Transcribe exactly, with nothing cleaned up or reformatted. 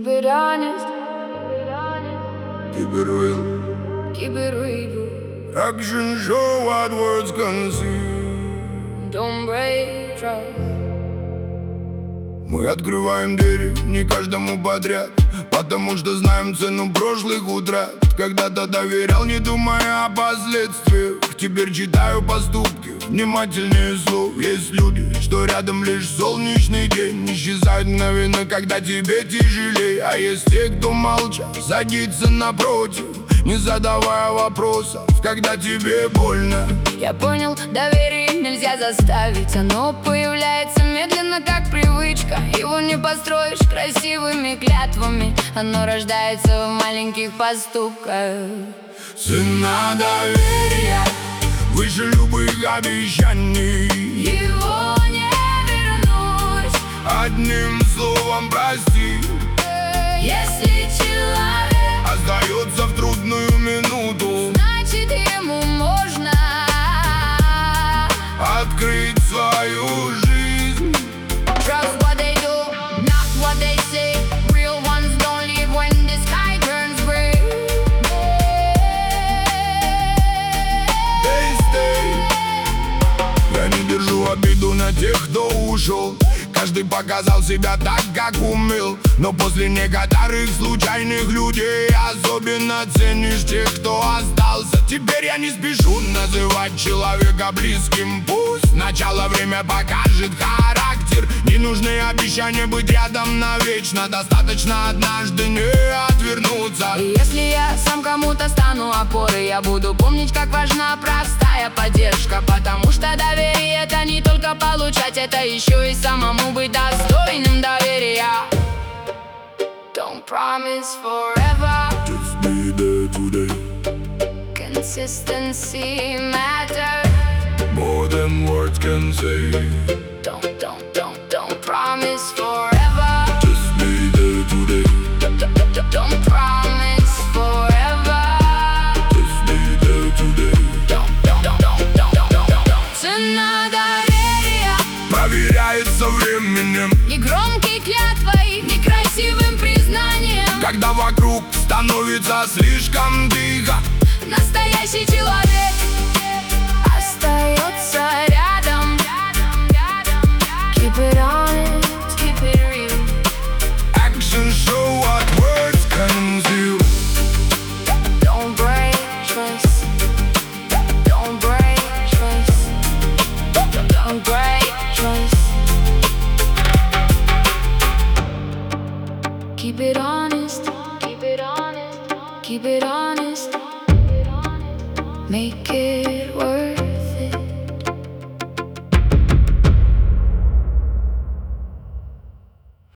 Keep it honest. Keep it real. Keep it real. Action show what words conceal. Don't break trust. Мы открываем двери не каждому подряд, потому что знаем цену прошлых утрат. Когда-то доверял, не думая о последствиях. Теперь читаю поступки внимательнее слов. Есть люди, что рядом лишь солнечный день, исчезают мгновенно, когда тебе тяжелей. А есть те, кто молча садится напротив, не задавая вопросов, когда тебе больно. Я понял, доверие нельзя заставить. Оно появляется медленно, как привычка. Его не построишь красивыми клятвами. Оно рождается в маленьких поступках. Цена доверия выше любых обещаний. Его не вернуть Одним словом прости. Если человек Остается в трудную минуту, значит ему можно открыть свою жизнь. Trust what they do, not what they say. Real ones don't leave when the sky turns gray. They stay. Я не держу обиду на тех, кто ушел. Каждый показал себя так, как умел. Но после некоторых случайных людей особенно ценишь тех, кто остался. Теперь я не спешу называть человека близким. Пусть начало время покажет характер. Не нужны обещания быть рядом навечно. Достаточно однажды не отвернуться. И если я сам кому-то стану опорой, я буду помнить, как важна простая поддержка. Потому что доверие — это не только получать, это еще и самому быть достойным доверия. Don't promise forever. Just be there today. Consistency matters. More than words can say. Don't, don't, don't, don't promise forever. Just be there today. Don't, don't, don't, don't promise forever. Just be there today. Don't, don't, don't, don't, don't, don't, don't, don't. Цена доверия Проверяется временем, не громкой клятвой, не красивым признанием. когда вокруг становится слишком тихо. Настоящий человек остается рядом. Keep it honest, keep it real. Action show what words conceal. Don't break trust. Don't break trust. Don't break trust. Keep it honest. Keep it honest. Keep it honest. Make it work.